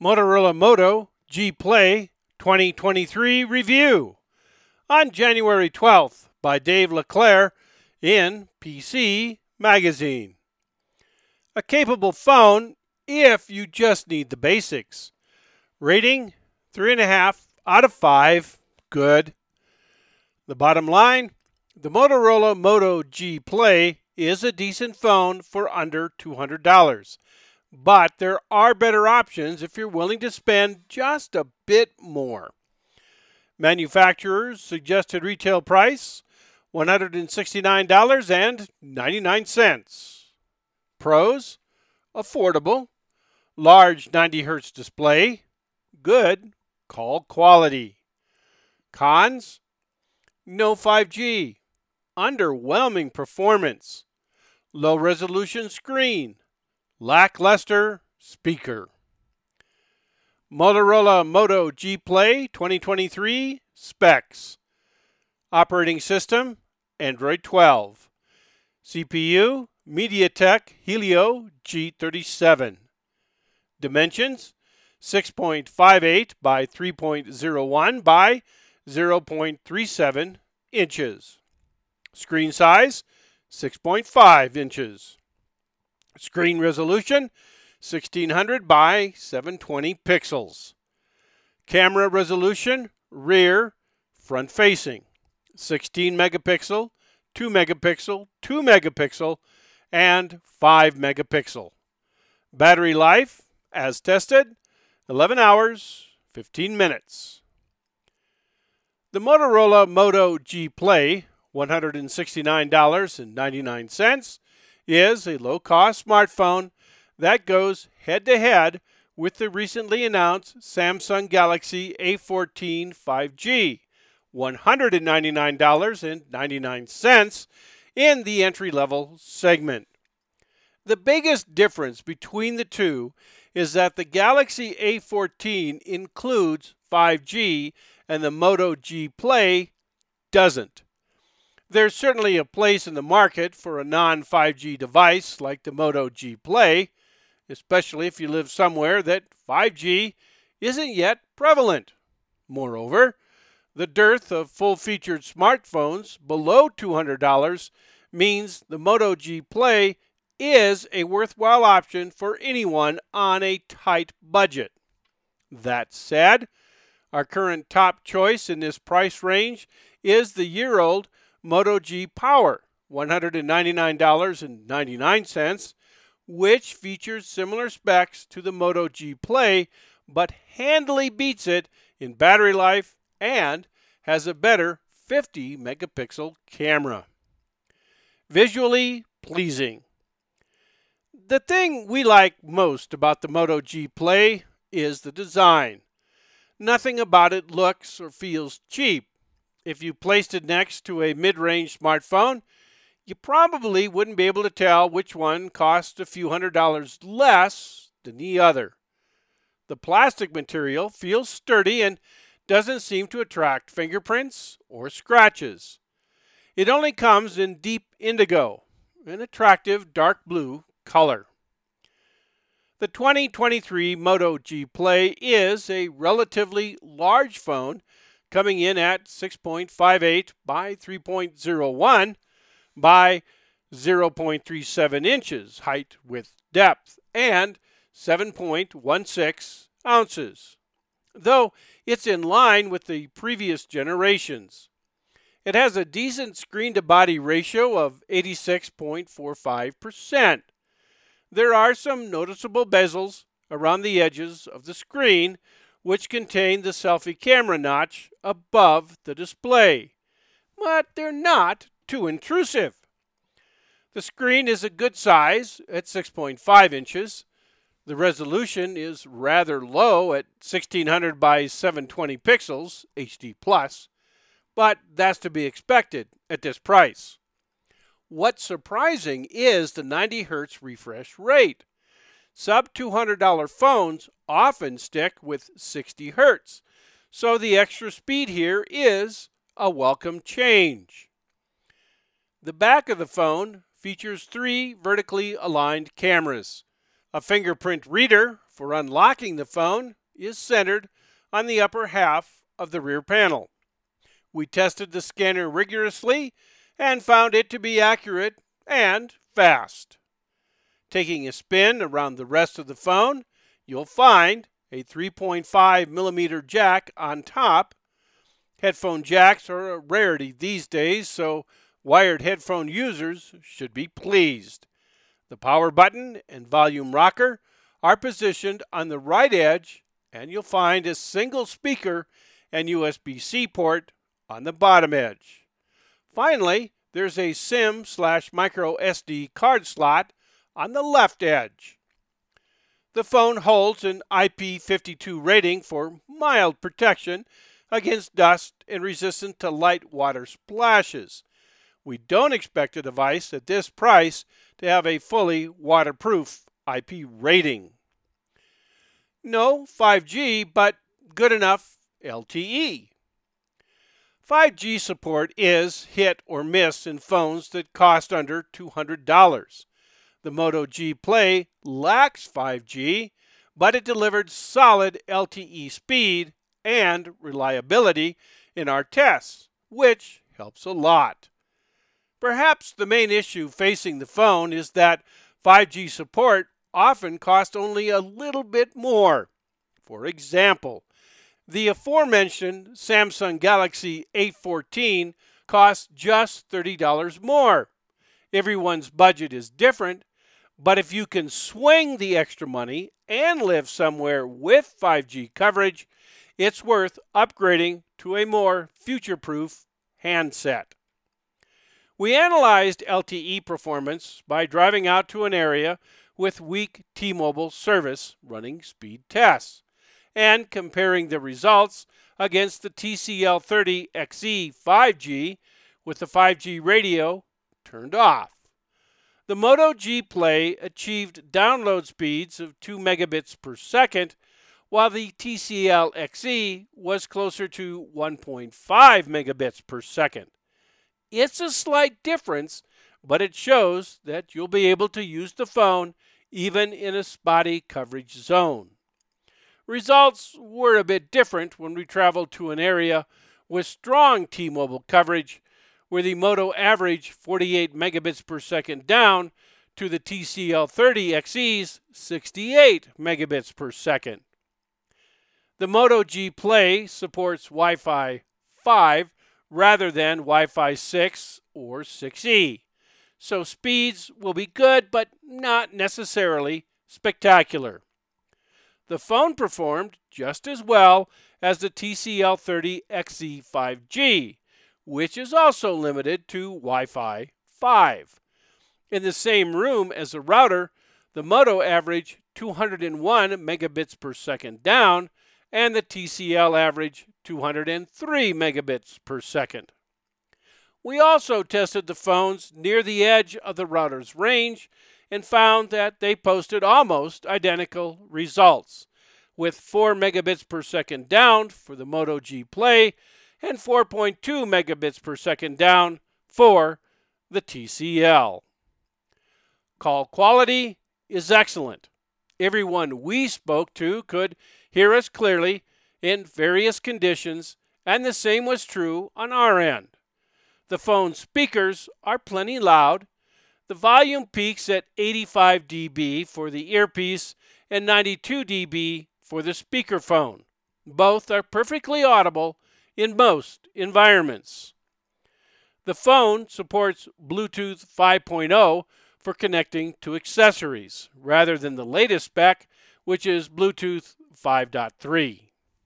Motorola Moto G Play 2023 review on January 12th by Dave LeClaire in PC Magazine. A capable phone if you just need the basics. Rating 3.5 out of 5, good. The bottom line, the Motorola Moto G Play is a decent phone for under $200. But there are better options if you're willing to spend just a bit more. Manufacturer's suggested retail price, $169.99. Pros, affordable, large 90 Hz display, good call quality. Cons, no 5G, underwhelming performance, low resolution screen, lackluster speaker. Motorola Moto G Play 2023 specs. Operating system, Android 12. CPU, MediaTek Helio G37. Dimensions, 6.58 by 3.01 by 0.37 inches. Screen size, 6.5 inches. Screen resolution, 1600 by 720 pixels. Camera resolution, rear, front facing, 16 megapixel, 2 megapixel, 2 megapixel, and 5 megapixel. Battery life, as tested, 11 hours, 15 minutes. The Motorola Moto G Play, $169.99, is a low-cost smartphone that goes head-to-head with the recently announced Samsung Galaxy A14 5G, $199.99 in the entry-level segment. The biggest difference between the two is that the Galaxy A14 includes 5G and the Moto G Play doesn't. There's certainly a place in the market for a non-5G device like the Moto G Play, especially if you live somewhere that 5G isn't yet prevalent. Moreover, the dearth of full-featured smartphones below $200 means the Moto G Play is a worthwhile option for anyone on a tight budget. That said, our current top choice in this price range is the year-old Moto G Power, $199.99, which features similar specs to the Moto G Play, but handily beats it in battery life and has a better 50 megapixel camera. Visually pleasing. The thing we like most about the Moto G Play is the design. Nothing about it looks or feels cheap. If you placed it next to a mid-range smartphone, you probably wouldn't be able to tell which one cost a few $100s less than the other. The plastic material feels sturdy and doesn't seem to attract fingerprints or scratches. It only comes in deep indigo, an attractive dark blue color. The 2023 Moto G Play is a relatively large phone, coming in at 6.58 by 3.01 by 0.37 inches height, width, depth, and 7.16 ounces, though it's in line with the previous generations. It has a decent screen-to-body ratio of 86.45%. There are some noticeable bezels around the edges of the screen, which contain the selfie camera notch above the display, but they're not too intrusive. The screen is a good size at 6.5 inches. The resolution is rather low at 1600 by 720 pixels, HD+, but that's to be expected at this price. What's surprising is the 90 Hz refresh rate. Sub-$200 phones often stick with 60 Hz, so the extra speed here is a welcome change. The back of the phone features 3 vertically aligned cameras, a fingerprint reader for unlocking the phone is centered on the upper half of the rear panel. We tested the scanner rigorously and found it to be accurate and fast. Taking a spin around the rest of the phone, you'll find a 3.5 millimeter jack on top. Headphone jacks are a rarity these days, so wired headphone users should be pleased. The power button and volume rocker are positioned on the right edge, and you'll find a single speaker and USB-C port on the bottom edge. Finally, there's a SIM/micro SD card slot on the left edge. The phone holds an IP52 rating for mild protection against dust and resistant to light water splashes. We don't expect a device at this price to have a fully waterproof IP rating. No 5G, but good enough LTE. 5G support is hit or miss in phones that cost under $200. The Moto G Play lacks 5G, but it delivered solid LTE speed and reliability in our tests, which helps a lot. Perhaps the main issue facing the phone is that 5G support often costs only a little bit more. For example, the aforementioned Samsung Galaxy A14 costs just $30 more. Everyone's budget is different, but if you can swing the extra money and live somewhere with 5G coverage, it's worth upgrading to a more future-proof handset. We analyzed LTE performance by driving out to an area with weak T-Mobile service running speed tests and comparing the results against the TCL30XE 5G with the 5G radio turned off. The Moto G Play achieved download speeds of 2 megabits per second, while the TCL XE was closer to 1.5 megabits per second. It's a slight difference, but it shows that you'll be able to use the phone even in a spotty coverage zone. Results were a bit different when we traveled to an area with strong T-Mobile coverage, where the Moto averaged 48 megabits per second down to the TCL30XE's 68 megabits per second. The Moto G Play supports Wi-Fi 5 rather than Wi-Fi 6 or 6E, so speeds will be good but not necessarily spectacular. The phone performed just as well as the TCL30XE 5G, which is also limited to Wi-Fi 5. In the same room as the router, the Moto averaged 201 megabits per second down, and the TCL averaged 203 megabits per second. We also tested the phones near the edge of the router's range and found that they posted almost identical results, with 4 megabits per second down for the Moto G Play and 4.2 megabits per second down for the TCL. Call quality is excellent. Everyone we spoke to could hear us clearly in various conditions, and the same was true on our end. The phone speakers are plenty loud. The volume peaks at 85 dB for the earpiece and 92 dB for the speakerphone. Both are perfectly audible in most environments. The phone supports Bluetooth 5.0 for connecting to accessories, rather than the latest spec, which is Bluetooth 5.3.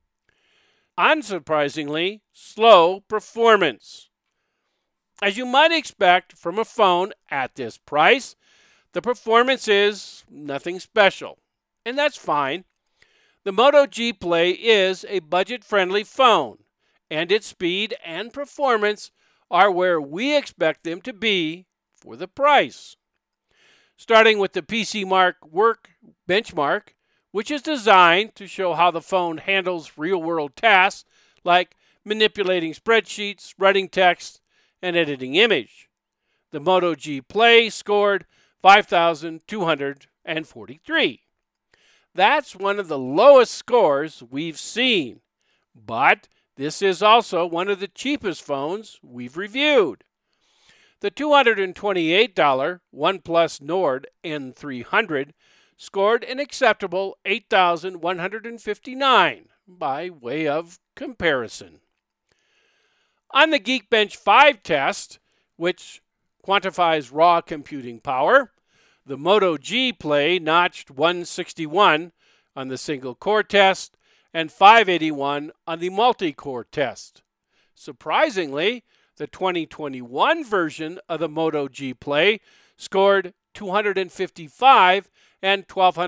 Unsurprisingly, slow performance. As you might expect from a phone at this price, the performance is nothing special, and that's fine. The Moto G Play is a budget-friendly phone, and its speed and performance are where we expect them to be for the price. Starting with the PCMark Work Benchmark, which is designed to show how the phone handles real-world tasks like manipulating spreadsheets, writing text, and editing image. The Moto G Play scored 5,243. That's one of the lowest scores we've seen, but this is also one of the cheapest phones we've reviewed. The $228 OnePlus Nord N300 scored an acceptable 8,159 by way of comparison. On the Geekbench 5 test, which quantifies raw computing power, the Moto G Play notched 161 on the single-core test and 581 on the multi-core test. Surprisingly, the 2021 version of the Moto G Play scored 255 and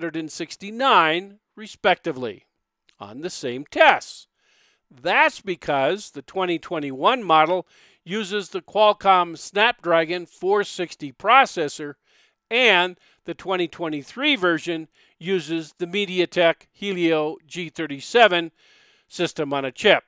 1,269, respectively, on the same tests. That's because the 2021 model uses the Qualcomm Snapdragon 460 processor, and the 2023 version uses the MediaTek Helio G37 system on a chip.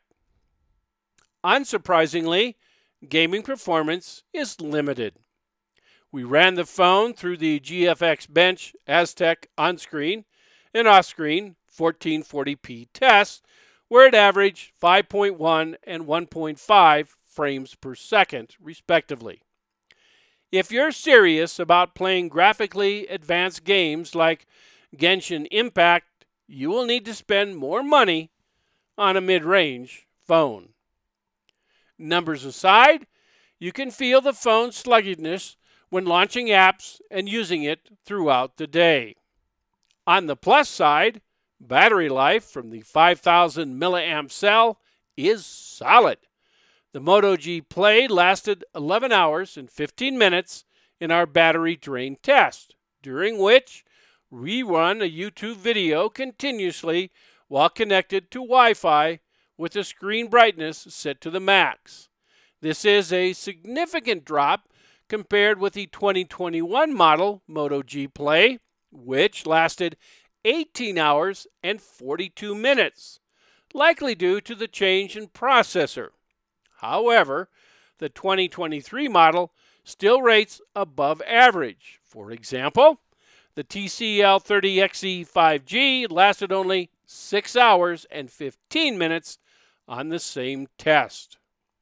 Unsurprisingly, gaming performance is limited. We ran the phone through the GFX Bench Aztec on-screen and off-screen 1440p tests, where it averaged 5.1 and 1.5 frames per second, respectively. If you're serious about playing graphically advanced games like Genshin Impact, you will need to spend more money on a mid-range phone. Numbers aside, you can feel the phone's sluggishness when launching apps and using it throughout the day. On the plus side, battery life from the 5,000 milliamp cell is solid. The Moto G Play lasted 11 hours and 15 minutes in our battery drain test, during which we run a YouTube video continuously while connected to Wi-Fi with the screen brightness set to the max. This is a significant drop compared with the 2021 model Moto G Play, which lasted 18 hours and 42 minutes, likely due to the change in processor. However, the 2023 model still rates above average. For example, the TCL30XE 5G lasted only 6 hours and 15 minutes on the same test.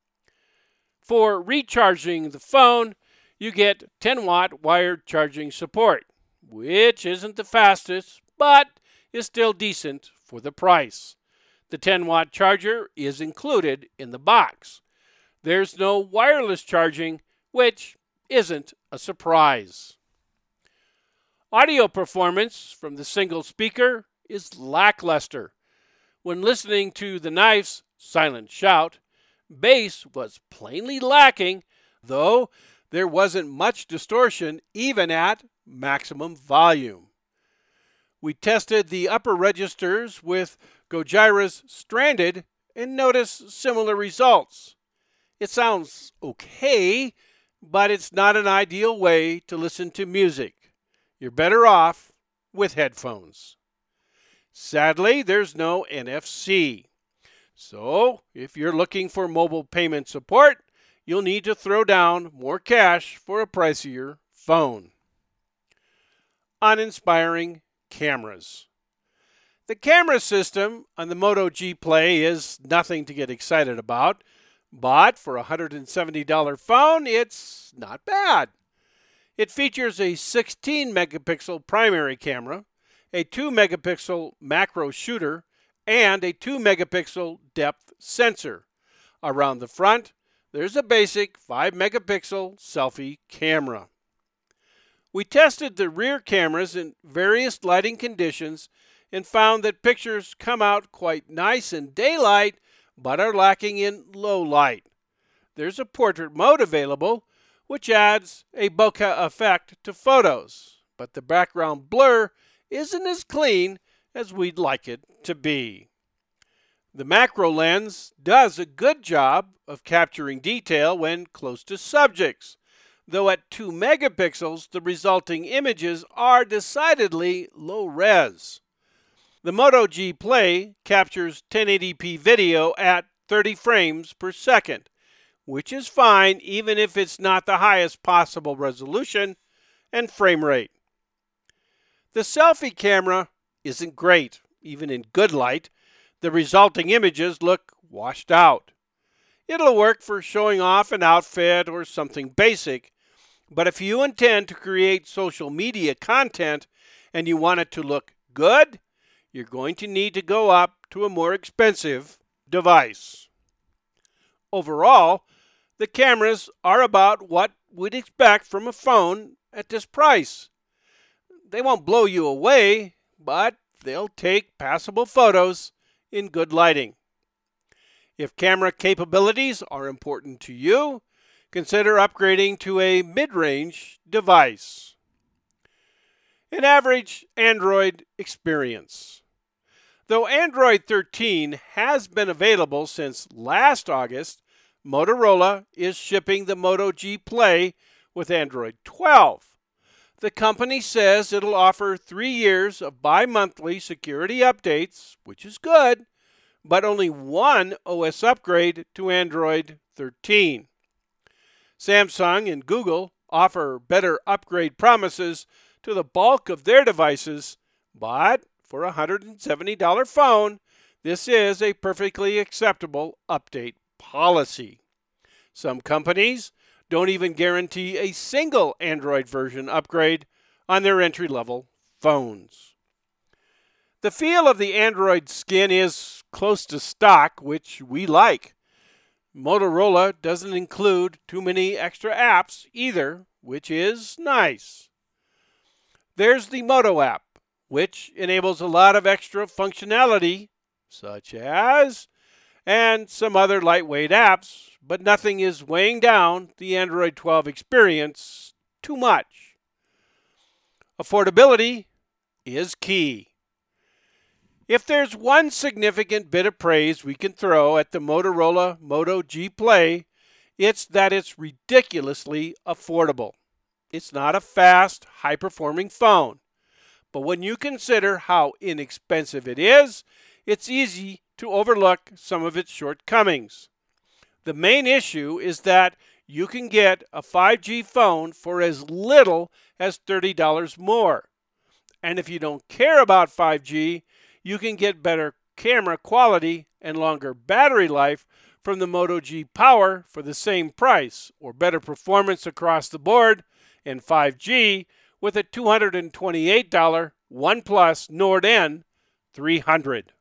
For recharging the phone, you get 10-watt wired charging support, which isn't the fastest, but is still decent for the price. The 10-watt charger is included in the box. There's no wireless charging, which isn't a surprise. Audio performance from the single speaker is lackluster. When listening to the Knife's Silent Shout, bass was plainly lacking, though there wasn't much distortion even at maximum volume. We tested the upper registers with Gojira's Stranded and noticed similar results. It sounds okay, but it's not an ideal way to listen to music. You're better off with headphones. Sadly, there's no NFC. So, if you're looking for mobile payment support, you'll need to throw down more cash for a pricier phone. Uninspiring cameras. The camera system on the Moto G Play is nothing to get excited about, but for a $170 phone, it's not bad. It features a 16-megapixel primary camera, a 2-megapixel macro shooter, and a 2-megapixel depth sensor. Around the front, there's a basic 5-megapixel selfie camera. We tested the rear cameras in various lighting conditions and found that pictures come out quite nice in daylight, but are lacking in low light. There's a portrait mode available, which adds a bokeh effect to photos, but the background blur isn't as clean as we'd like it to be. The macro lens does a good job of capturing detail when close to subjects, though at 2 megapixels, the resulting images are decidedly low res. The Moto G Play captures 1080p video at 30 frames per second, which is fine even if it's not the highest possible resolution and frame rate. The selfie camera isn't great. Even in good light, the resulting images look washed out. It'll work for showing off an outfit or something basic, but if you intend to create social media content and you want it to look good, you're going to need to go up to a more expensive device. Overall, the cameras are about what we'd expect from a phone at this price. They won't blow you away, but they'll take passable photos in good lighting. If camera capabilities are important to you, consider upgrading to a mid-range device. An average Android experience. Though Android 13 has been available since last August, Motorola is shipping the Moto G Play with Android 12. The company says it'll offer 3 years of bi-monthly security updates, which is good, but only one OS upgrade to Android 13. Samsung and Google offer better upgrade promises to the bulk of their devices, but for a $170 phone, this is a perfectly acceptable update policy. Some companies don't even guarantee a single Android version upgrade on their entry-level phones. The feel of the Android skin is close to stock, which we like. Motorola doesn't include too many extra apps either, which is nice. There's the Moto app, which enables a lot of extra functionality, such as, and some other lightweight apps, but nothing is weighing down the Android 12 experience too much. Affordability is key. If there's one significant bit of praise we can throw at the Motorola Moto G Play, it's that it's ridiculously affordable. It's not a fast, high-performing phone, but when you consider how inexpensive it is, it's easy to overlook some of its shortcomings. The main issue is that you can get a 5G phone for as little as $30 more. And if you don't care about 5G, you can get better camera quality and longer battery life from the Moto G Power for the same price, or better performance across the board and 5G with a $228 OnePlus Nord N 300.